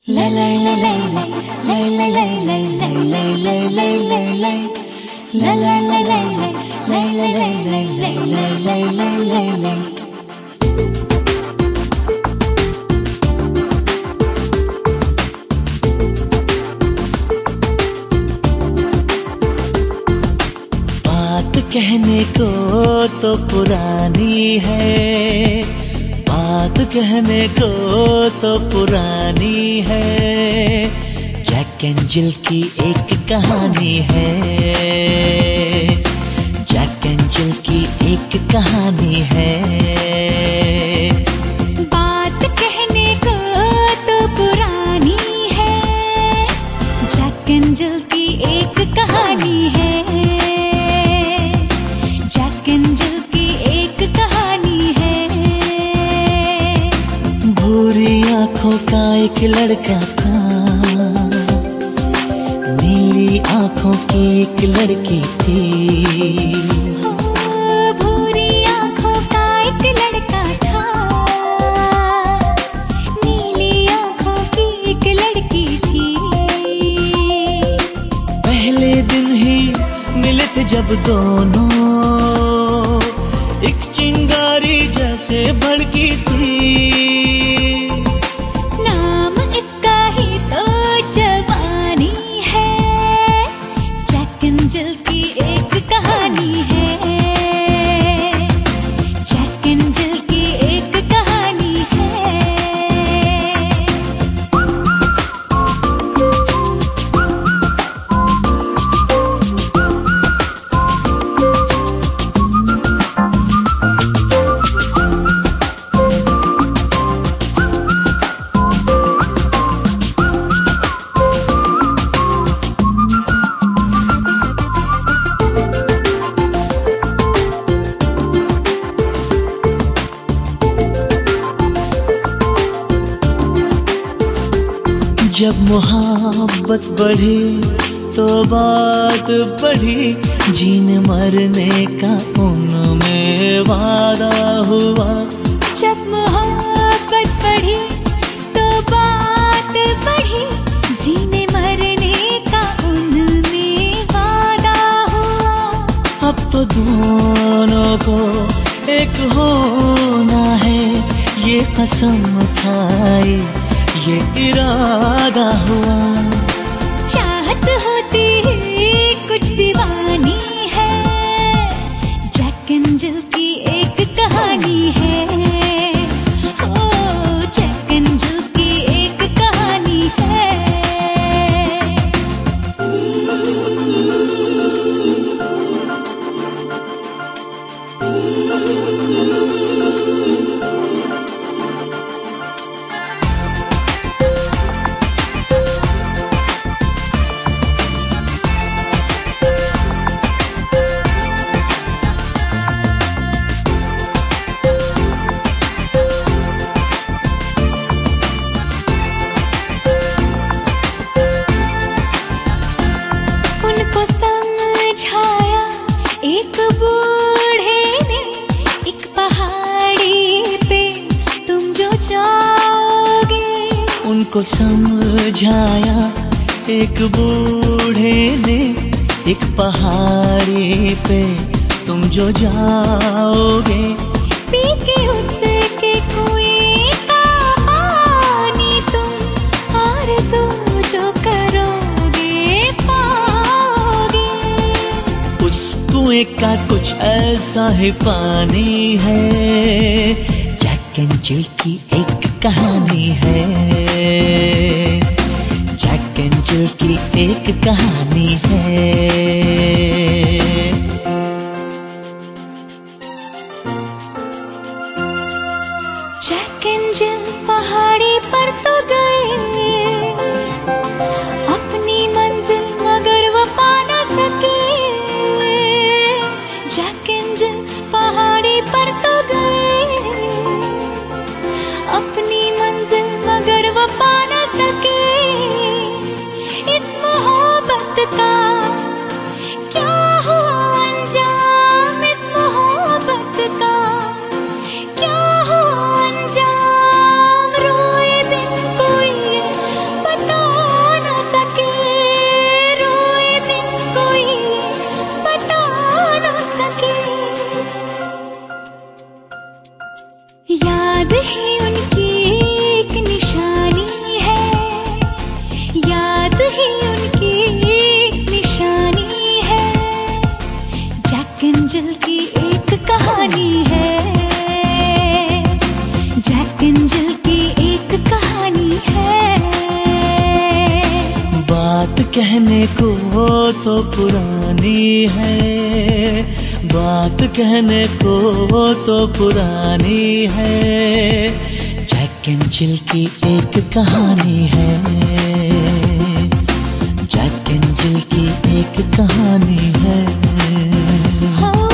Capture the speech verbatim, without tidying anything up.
कहने को तो पुरानी है, बात कहने को तो पुरानी है। जैक एंड जिल की एक कहानी है, जैक एंड जिल की एक कहानी है। बात कहने को तो पुरानी है, जैक एंड जिल की एक कहानी है। आँखों का एक लड़का था, नीली आँखों की एक लड़की थी। भूरी आँखों का एक लड़का था, नीली आँखों की एक लड़की थी। पहले दिन ही मिले थे जब दोनों, एक चिंगारी जैसे भड़की थी। जब मोहब्बत बढ़ी तो बात बढ़ी, जीने मरने का उनमें वादा हुआ। जब मोहब्बत बढ़ी तो बात बढ़ी, जीने मरने का उनमें वादा हुआ। अब तो दोनों को एक होना है, ये कसम खाई, ये इरादा हुआ। चाहत होती ही कुछ दीवानी है, जैक एंड जिल की एक कहानी है। ओ जैक एंड जिल की एक कहानी है। समझाया एक बूढ़े ने, एक पहाड़ी पे तुम जो जाओगे। उनको समझाया एक बूढ़े ने, एक पहाड़ी पे तुम जो जाओगे। पी के उसके कुएं का पानी तुम आरज़ू जो करोगे पाओगे। उस कुएं का कुछ ऐसा ही पानी है, जैक एंड जिल की एक कहानी है। जैक एंड जिल की एक कहानी है। जैक एंड जिल पहाड़ी पर तो गए अपनी मंजिल, मगर वो पा न सके। जैक एंड जिल पहाड़ी पर तो गए अपनी मंजिल, मगर वो पा न सके। इस मोहब्बत का कहने को तो पुरानी है, बात कहने को तो पुरानी है। जैक एंड जिल की एक कहानी है, जैक एंड जिल की एक कहानी है। हाँ